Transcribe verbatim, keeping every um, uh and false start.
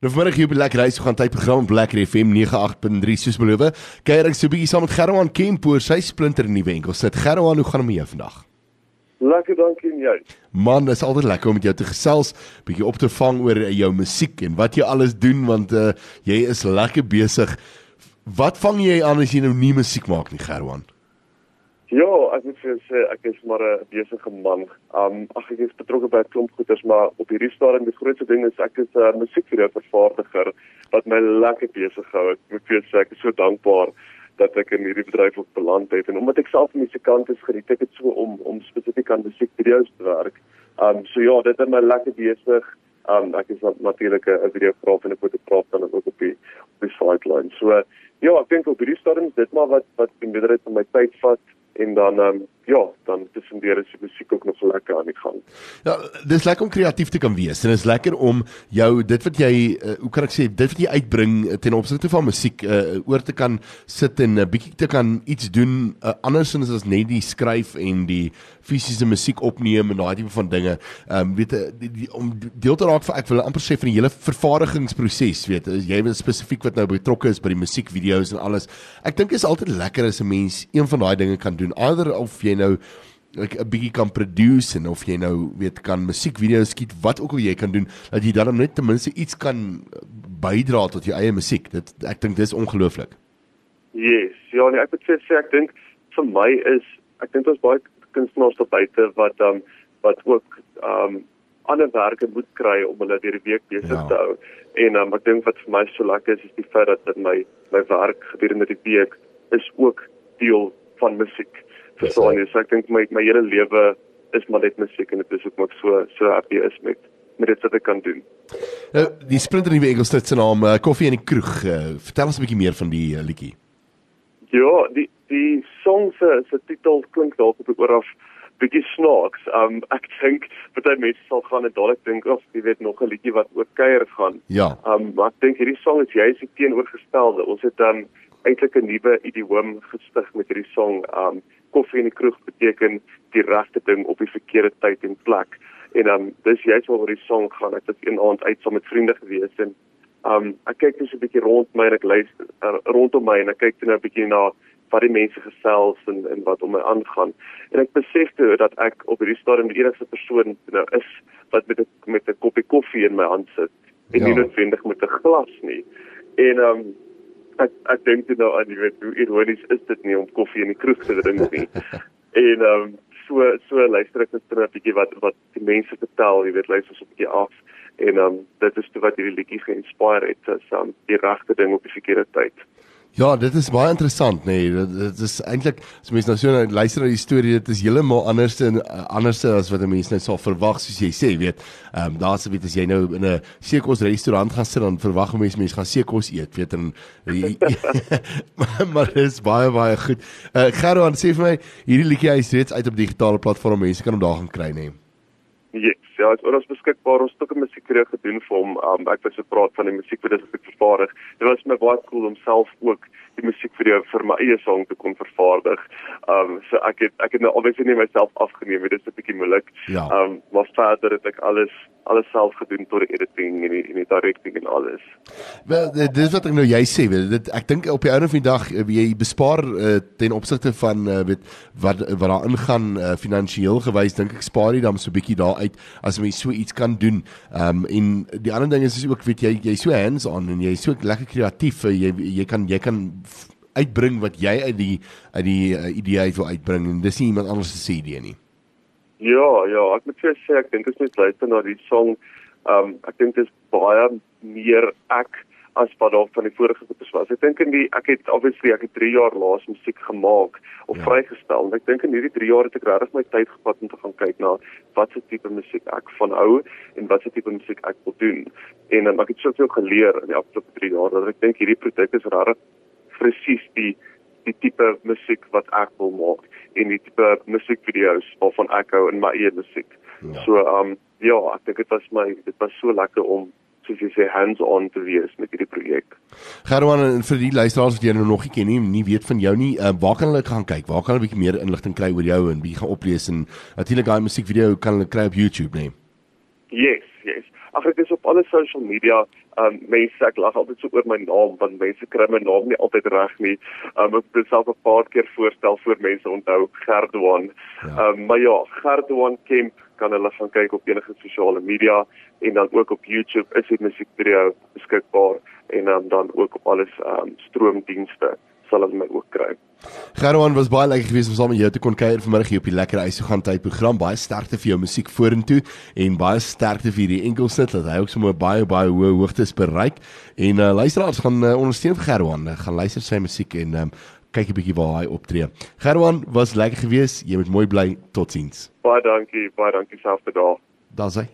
Nou vanmiddag hier op die Lekker Reis, we gaan tydprogram op Lekker F M nege agt punt drie soos beloof. Kyk ek so 'n bietjie saam met Gerwan Kemp oor sy splinter nuwe enkel sit. Gerwan, hoe gaan dit met jou vandag? Lekker, dankie en jy. Man, dit is altyd lekker om met jou te gesels, bietjie op te vang oor jou musiek en wat jy alles doen, want uh, jy is lekker besig. Wat vang jy aan as jy nou nie musiek maak nie, Gerwan? Ja, ek moet vir jou sê, ek is maar 'n besige man. Um, ag, ek is betrokke by 'n klomp goeders, maar op hierdie stadium die grootste ding is ek is 'n uh, musiekvideovervaardiger wat my lekker besig hou. Ek moet vir jou sê, ek is so dankbaar dat ek in hierdie bedryf ook beland het. En omdat ek self 'n musikant is, geniet ek dit so om om spesifiek aan musiekvideo's te werk. Um, so ja, dit het my lekker besig. Um, ek is natuurlik 'n videograaf en 'n fotograaf dan ook op die op die sideline. So ja, ek dink op hierdie stadium is dit maar wat wat die meerderheid van my tyd vat. En dan, um, ja, dan tussendeur is die musiek ook nog lekker aan die gang. Ja, dit is lekker om kreatief te kan wees en dit is lekker om jou, dit wat jy, uh, hoe kan ek sê, dit wat jy uitbring ten opsigte van musiek, uh, oor te kan sit en 'n uh, bietjie te kan iets doen, uh, andersins as net die skryf en die fisiese musiek opneem en daai tipe van dinge, um, weet jy, die, die, om deel te raak van, ek wil amper sê, van die hele vervaardigingsproses, weet jy, jy weet spesifiek wat nou betrokke is by die musiekvideo's en alles. Ek dink dit is altyd lekker as 'n mens een van daai dinge kan doen, either of jy nou 'n bietjie kan produce en of jy nou weet kan musiekvideo's skiet, wat ook al jy kan doen, dat jy dan net ten minste iets kan bydra tot jou eie musiek. Dit ek dink dis ongelooflik. Yes, ja, nee, ek moet sê ek dink vir my is ek dink ons baie kunstenaars daar buite wat um wat ook um ander werke moet kry om hulle deur die week besig ja. te hou. En um, ek dink wat vir my so lekker is is die feit dat my my werk gedurende die week is ook deel van musiek. Verstaan jy? So ek dink my my hele lewe is maar net musiek en dit is ook maar so so happy is met met dit wat ek kan doen. Nou, die splinter nuwe enkelsit se naam uh, Koffie in die Kroeg. Uh, vertel ons 'n bietjie meer van die uh, liedjie. Ja, die die song se se titel klink dalk op die oor af bietjie snaaks. Um ek dink baie mense sal gaan en dadelik dink of jy weet nog 'n liedjie wat oor kuier gaan. Ja. Um maar ek dink hierdie song is juist die teenoorgestelde. Ons het dan um, eintlik 'n nuwe idioom gestig met hierdie song. Um Koffie in die Kroeg beteken die regte ding op die verkeerde tyd en plek. En um dis juist waaroor die song gaan. Ek het een aand uit saam met vriende gewees en um ek kyk net so 'n bietjie rond my en ek luister uh, rondom my en ek kyk net 'n bietjie na wat die mense gesels en en wat om my aangaan. En ek besef toe dat ek op hierdie stadium die enigste persoon nou is wat met 'n met 'n koppie koffie in my hand sit en ja. nie noodwendig met 'n glas nie. En um ek ek dink nou aan jy weet hoe ironies is dit nie om koffie in die kroeg te drink nie. En um so so luister ek net 'n bietjie wat wat die mense vertel, jy weet luister so 'n bietjie af en um dit is toe wat hierdie liedjie geïnspireer het, is um die regte ding op die verkeerde tyd. Ja, dit is baie interessant, nee, dit, dit is eintlik as mens nou so nou luister na die storie, dit is heeltemal anders en uh, anders as wat 'n mens nou sal verwag, soos jy sê, weet. Ehm um, daar's weet as jy nou in 'n seekos restaurant gaan sit, dan verwag mense mense gaan seekos eet, weet en maar, maar dit is baie baie goed. Uh, Gerwan, sê vir my, hierdie liedjie hy is reeds uit op digitale platform, mense kan hom daar gaan kry, nee. Yes, ja, het is oral beskikbaar. Ons het ook 'n musiekvideo gedoen vir hom. Um, ek was so praat van die musiekvideo wat ek vervaardig. Dit was my baie cool om self ook die musiekvideo vir my eie song te kon vervaardig. Um, so ek het ek het nou obviously nie myself afgeneem, dit is 'n bietjie moeilik. Ja. Um, maar verder het ek alles alles self gedoen tot die editing en die, en die directing en alles. Wel, dit is wat ek nou jy sê, weet dit ek dink op die einde van die dag jy bespaar uh, ten opsigte van uh, weet wat wat daar ingaan uh, finansiëel gewys, dink ek spaar jy dan so 'n bietjie daar uit as mens so iets kan doen. Um en die ander ding is is ook weet jy jy so hands on en jy so lekker kreatief, jy jy kan jy kan uitbring wat jy uit die uit die uh, idee uit wil uitbring en dis nie iemand anders se idee nie. Ja, ja, ek moet vir sê ek dink as mens luister na die song, um ek dink dit is baie meer ek as wat daar van die vorige goedes was. Ek dink in die ek het obviously ek het drie jaar laas musiek gemaak of ja. vrygestel. En ek dink in hierdie drie jaar het ek regtig my tyd gevat om te gaan kyk na wat se tipe musiek ek van hou en wat se tipe musiek ek wil doen. En um, ek het soveel geleer in die afgelope drie jaar dat ek dink hierdie produk is regtig presies die die tipe musiek wat ek wil maak en die tipe musiekvideo's waarvan ek hou in my eie musiek. Ja. So um ja, ek dink dit was my dit was so lekker om soos jy sê hands-on te wees met hierdie projek. Gerwan, en vir die luisteraars wat jy nou nog nie ken nie, nie weet van jou nie, uh, waar kan hulle gaan kyk? Waar kan hulle 'n bietjie meer inligting kry oor jou en bietjie gaan oplees en natuurlik daai musiekvideo kan hulle kry op YouTube, nee. Yes, yes. ag ek is op alle social media, um, mense, ek lag altyd so oor my naam, want mense kry my naam nie altyd reg nie. Um, ek het self 'n paar keer voorstel voor mense onthou, Gerdoan. Ja. Um, maar ja, Gerdoan Kemp, kan hulle gaan kyk op enige sosiale media, en dan ook op YouTube is die musiekvideo beskikbaar, en um, dan ook op alles um, stroomdienste sal hulle my ook kry. Gerdoan, was baie lekker geweest om saam met jou te kon kuier vanmiddag hier op die Lekker Huis toe gaan tyd program. Baie sterkte vir jou musiek vorentoe en baie sterkte vir die enkelsit dat hy ook sommer baie baie hoë hoogtes bereik. En uh, luisteraars gaan uh, ondersteun vir Gerdoan, uh, gaan luister sy musiek en um, kyk 'n bietjie waar hy optree. Gerdoan, was lekker geweest. Jy moet mooi bly. Totsiens. Baie dankie, baie dankie selfs te daar. Daar's hy.